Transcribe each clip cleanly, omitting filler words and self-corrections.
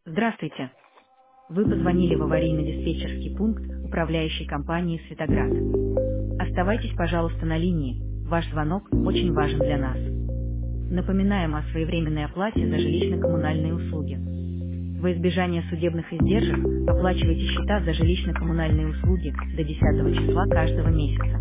Здравствуйте. Вы позвонили в аварийно-диспетчерский пункт управляющей компании «Светоград». Оставайтесь, пожалуйста, на линии. Ваш звонок очень важен для нас. Напоминаем о своевременной оплате за жилищно-коммунальные услуги. Во избежание судебных издержек оплачивайте счета за жилищно-коммунальные услуги до 10 числа каждого месяца.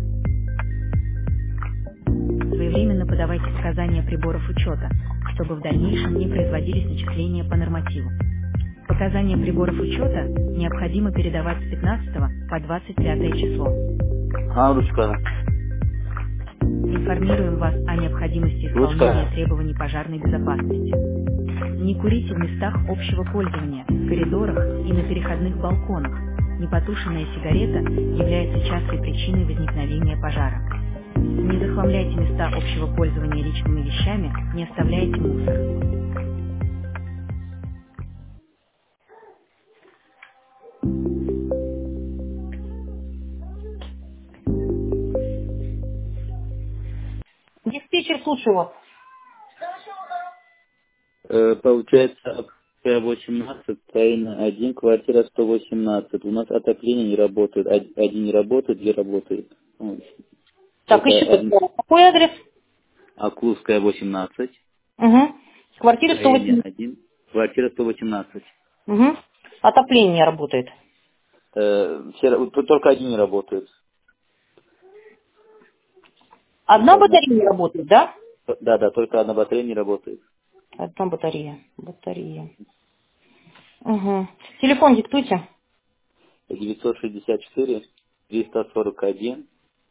Своевременно подавайте показания приборов учета, чтобы в дальнейшем не производились начисления по нормативу. Показания приборов учета необходимо передавать с 15 по 25 число. Ручка. Информируем вас о необходимости исполнения требований пожарной безопасности. Не курите в местах общего пользования, в коридорах и на переходных балконах. Непотушенная сигарета является частой причиной возникновения пожара. Не захламляйте места общего пользования личными вещами, не оставляйте мусор. Диспетчер, слушаю вас. Получается, 18, тайна 1, квартира 118. У нас отопление не работает. Один не работает, две работает. Так, еще какой адрес? Аклузская 18. Угу. Квартира Строение 108. 1, квартира 118. Угу. Отопление не работает. Только один не работает. Одна батарея не работает, да? Да, только одна батарея не работает. Одна батарея. Угу. Телефон диктуйте. 964 341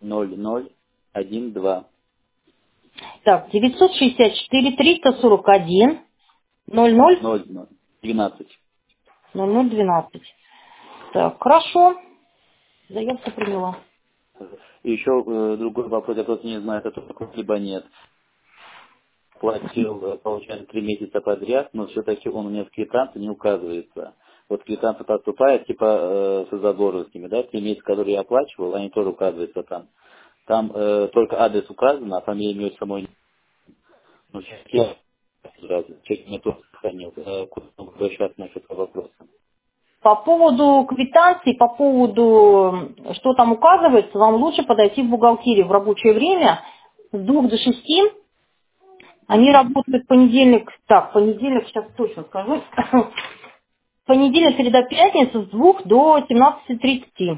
0012. Так, 964 341 00 12. 0012. Так, хорошо. Заявку приняла. И еще другой вопрос, я просто не знаю, это только либо нет. Платил, получается, 3 месяца подряд, но все-таки он у меня в квитанции не указывается. Вот квитанция поступает, типа, с задолженностями, да, 3 месяца, которые я оплачивал, они тоже указываются там. Там только адрес указан, а фамилия имя самой. Ну, сейчас я сразу, человек мне тоже сохранил, куда обращаться насчет этого вопроса. По поводу квитанции, по поводу, что там указывается, вам лучше подойти в бухгалтерию в рабочее время с 2 до 6. Они работают понедельник, сейчас точно скажу. Понедельник, среда, пятница с 2 до 17:30.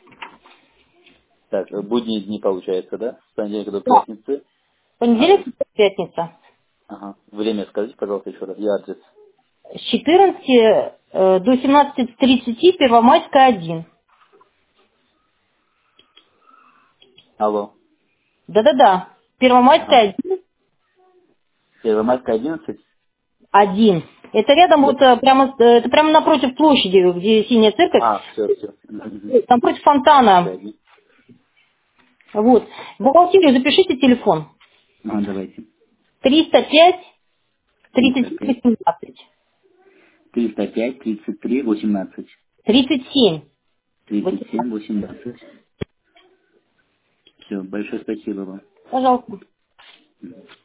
Так, будние дни получается, да? С понедельника до Да. пятницы. Понедельник, пятница. Ага. Время скажите, пожалуйста, еще раз. И адрес. С 14 до 17:30 Первомайская 1. Алло. Да-да-да. Первомайская 1. Первомайская 11? 1. Это рядом, вот это прямо напротив площади, где синяя церковь. Все. Там против фонтана. Вот. В бухгалтерию запишите телефон. Давайте. 305 305, 37 18. 305, 33, 18. 37. 37, 18. Все, большое спасибо вам. Пожалуйста.